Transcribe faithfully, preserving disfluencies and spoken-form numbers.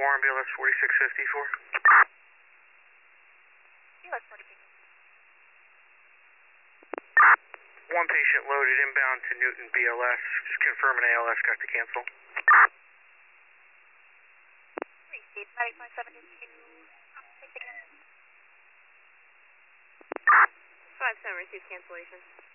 Warren, B L S forty-six fifty-four. B L S forty-six. One patient loaded inbound to Newton B L S. Just confirming A L S got to cancel. Received ninety-five seventy-two. Five seven received cancellation.